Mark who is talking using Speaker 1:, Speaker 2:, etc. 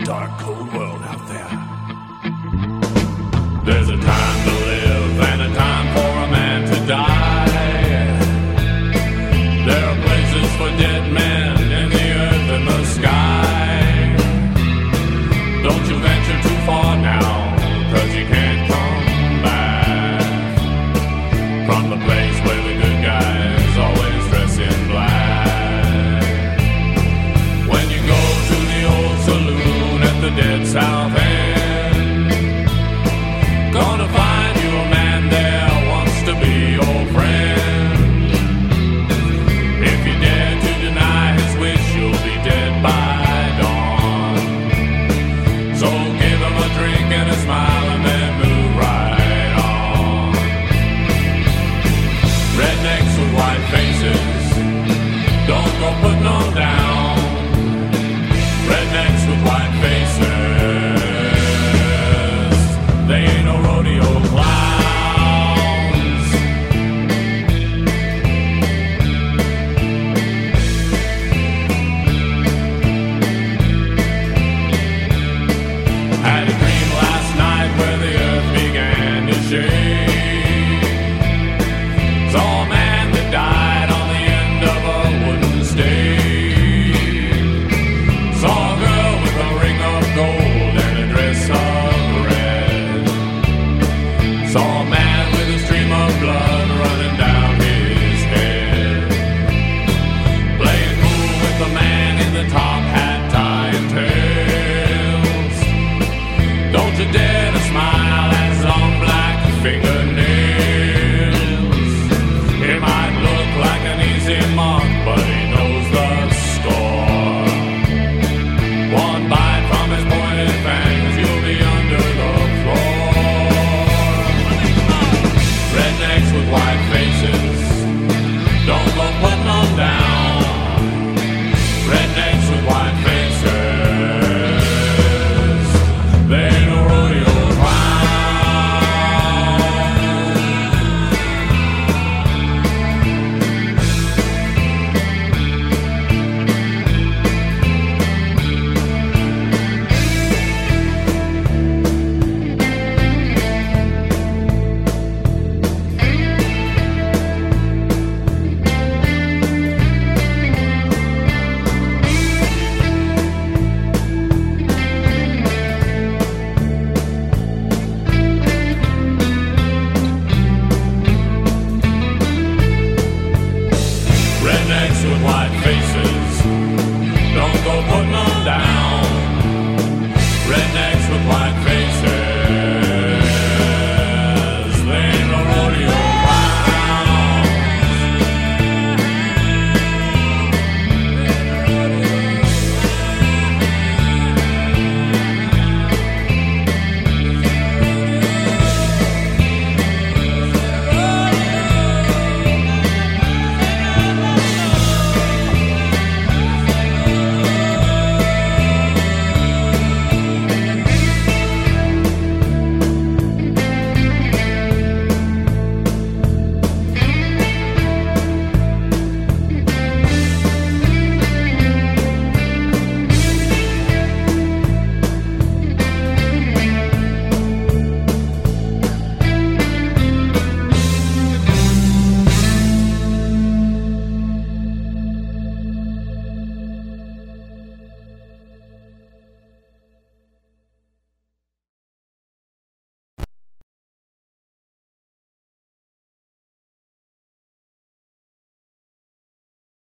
Speaker 1: dark, cold world out there.
Speaker 2: There's a time to live and a time for a man to die. There are places for dead men in the earth and the sky. Don't you venture too far now, 'cause you can't come back from the place where the good guys always dress in black. When you go to the old saloon at the dead South End, gonna find you a man there wants to be your friend. If you dare to deny his wish, you'll be dead by dawn. So give him a drink and a smile and then move right on. Rednecks with white faces, don't go putting them down. Rednecks with white faces, they ain't no rodeo clowns. Had a dream last night where the earth began to shake. Saw a man that died on the end of a wooden stake. Saw a girl with a ring of gold and a dress of red. Saw a man with a stream of blood running down his head. Playing cool with the man in the top hat, tie and tails. Don't you dare to smile at his long black fingernails. It might look like an easy mark, but he knows the score. One bite from his pointed fangs, you'll be under the floor. Rednecks with white faces,